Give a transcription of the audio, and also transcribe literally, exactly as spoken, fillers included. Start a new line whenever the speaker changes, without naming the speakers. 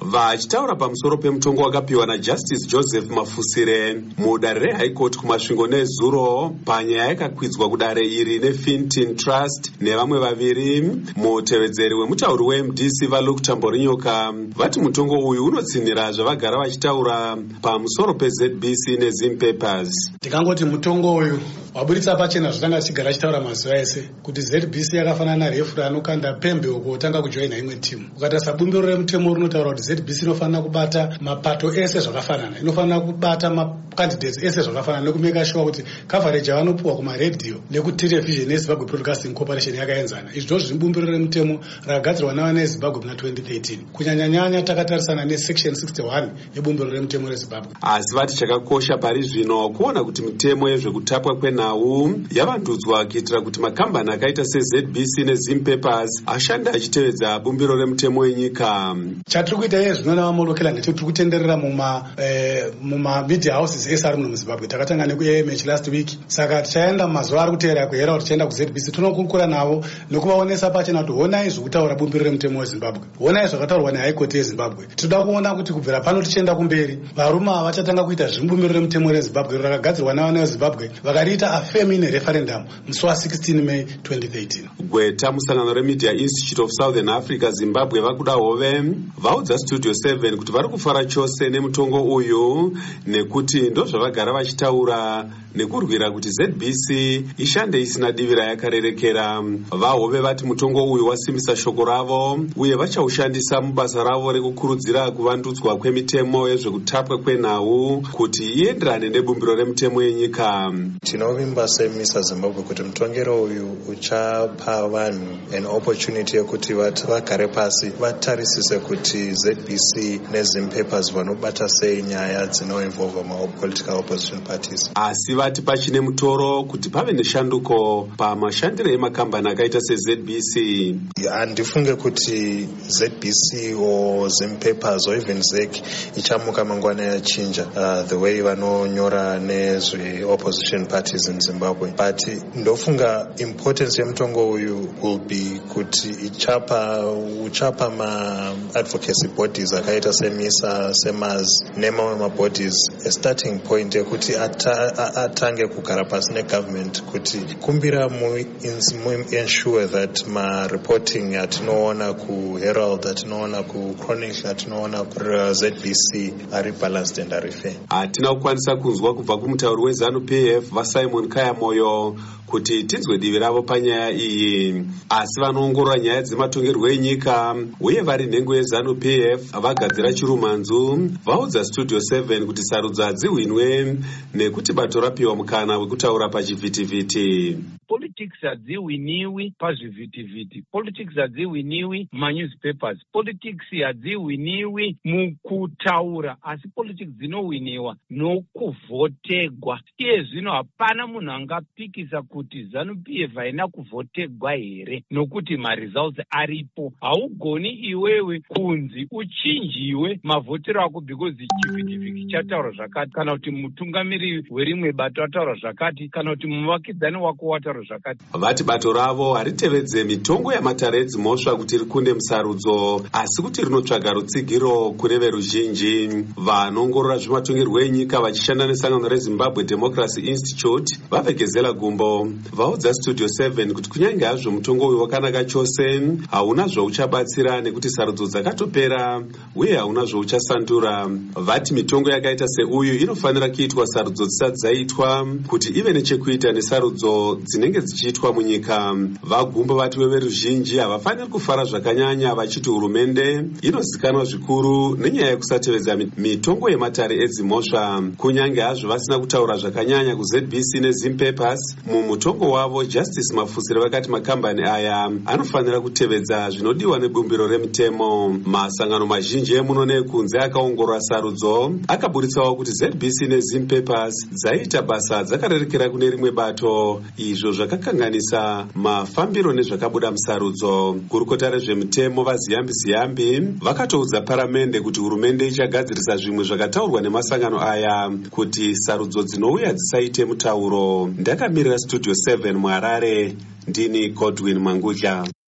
Vachitaura pamusoro pemutongo wakapiwa naJustice Joseph Mafusire mudare reHigh Court kumasvingo nezuro panyaya yakakwidzwa kudare iri neFintin Trust nevamwe vaviri, mutevedzeri wemutauri weM D C vaLuke Tamborinyoka vati mutongo uyu unotsinhira zvavagara vachitaura pamusoro peZ B C neZim Papers.
Ndikangoti mutongo uyu waburitsa pachena zvatanga tichigara chitaura mazuva ese kuti Z B C yakafanana narefuri anokanda pembe uko utanga kujoina imwe timu. Ukatarisa bumbiro remutemo rinotaura kuti Z B C inofanira kubata mapato ese zvakafanana, inofanira kubata macandidates ese zvakafanana nekumeka sure kuti coverage yavanopuwa kumaredhiyo nekutelevhizheni yeZimbabwe Broadcasting Corporation yakaenzana. Izvi ndo zviri bumbiro remutemo rakagadzirwa navana veZimbabwe muna twenty thirteen. Kunyanyanyanya takatarisana nesection sixty-one yebumbiro remutemo reZimbabwe.
Asi vati chakakosha pari zvino kuona kuti mitemo yezvekutapwa kwenhau yavandudzwa kuitira kuti makambani akaita seZ B C neZim Papers ashande achitevedza bumbiro remutemo wenyika.
Chatiri kuita iye zvino navamolokela ndechoti tiri kutenderera muma eh, muma media houses ese ari muno muZimbabwe. Takatanga neku-A M H last week, saka tichaenda mazuva ari kuteera kuhera kuti tichaenda kuZ B C tonokurukura navo nokuvaonesa pachena kuti honai zvokutaura bumbiro remutemo weZimbabwe, honai zvakataurwa neHigh Court yeZimbabwe. Tinoda kuona kuti kubvira pano tichienda kumberi varume ava vachatanga kuita zviri bumbiro remutemo reZimbabwe rakagadzirwa navana veZimbabwe vakariita afemi ine referendum musi wa16 May twenty thirteen.
Gweta musangano reMedia Institute of Southern Africa Zimbabwe vakuda hove vaudza Studio seven kuti vari kufara chose nemutongo uyu nekuti ndo zvavagara vachitaura nekurwira kuti Z B C ishande isina divi rayakarerekera. Vahove vati mutongo uyu wasimbisa shoko ravo uye vachaushandisa mubasa ravo rekukurudzira kuvandudzwa kwemitemo yezvekutapwa kwenhau kuti ienderane nebumbiro remutemo yenyika.
Tinovimba seMISA Zimbabwe kuti mutongero uyu uchapa vanhu an opportunity yekuti vagare pasi vatarisise kuti Z B C neZim Papers vanobata sei nyaya dzinoinvolva ma-political opposition parties.
Asi vati pachine mutoro kuti pave neshanduko pamashandiro emakambani akaita seZ B C.
Handifunge kuti Z B C or Zim Papers or even Z E C ichamuka mangwana yachinja uh, the way vanonyora nezve opposition parties in Zimbabwe, but ndofunga importance yemutongo uyu will be kuti ichapa uchapa ma advocacy bodies akaita seMISA, SEMAS nemamwe mabodies a starting point yekuti atange kugara pasi negovernment kuti kumbira mu ensure that ma reporting atinoona kuHerald atinoona kuChronicle atinoona kuZ B C ari balanced and ari fair.
Hatina kukwanisa kunzwa kubva kumutauri weZANU P F vaSimon Kayamoyo kuti tinzwe divi ravo panyaya iyi, asi vanoongorora nyaya dzematongerwo enyika uye vari nhengo yeZANU P F vagadzira chirumanzu vaudza Studio seven kuti sarudzo hadzihwinwe nekuti bato rapiwa mukana wekutaura pachivhitivhiti.
Politics hadzihwiniwi pazvivhitivhiti, politics hadzihwiniwi mumanyuspapers, politics hadzihwiniwi mukutaura, asi politics dzinohwiniwa nokuvhotegwa. Iye zvino hapana munhu angapikisa kuti ZANU P F haina kuvhotegwa here nokuti maresults aripo. Haugoni iwewe kunzi uchinjiwe mavhotero ako because chivhitivhiti chataura zvakati, kana kuti mutungamiri werimwe bato ataura zvakati, kana kuti muvakidzani wako wataura zvakati.
Vati bato ravo haritevedze mitongo yamatare edzimhosva kuti rikunde musarudzo, asi kuti rinotsvaga rutsigiro kune veruzhinji. Vanongorora zvematongerwo enyika vachishanda nesangano reZimbabwe Democracy Institute vapfekezela gumbo vaudza Studio seven kuti kunyange hazvo mutongo uyu wakanaka chose hauna zvauchabatsira nekuti sarudzo dzakatopera uye hauna zvauchasandura. Vati mitongo yakaita seuyu inofanira kuitwa sarudzo dzisati dzaitwa kuti ive nechekuita nesarudzo dzinenge dzichiitwa munyika. Vagumbo vati veveruzhinji havafaniri kufara zvakanyanya vachiti hurumende inozikanwa zvikuru nenyaya yekusatevedza mitongo yematare edzimhosva. Kunyange hazvo vasina kutaura zvakanyanya kuZ B C neZim Papers, mumutongo wavo Justice Mafusire vakati makambani aya anofanira kutevedza zvinodiwa nebumbiro remutemo. Masangano mazhinji emuno neekunze akaongorora sarudzo akaburitsawo kuti Z B C neZim Papers dzaita basa dzakarerekera kune rimwe bato, izvo zvakakanganisa mafambiro nezvakabuda musarudzo. Gurukota rezvemutemo vaZiyambi Ziyambi vakatoudza paramende kuti hurumende ichagadzirisa zvimwe zvakataurwa nemasangano aya kuti sarudzo dzinouya dzisaite mutauro. Ndakamirira Studio seven muHarare, ndini Godwin Mangudla.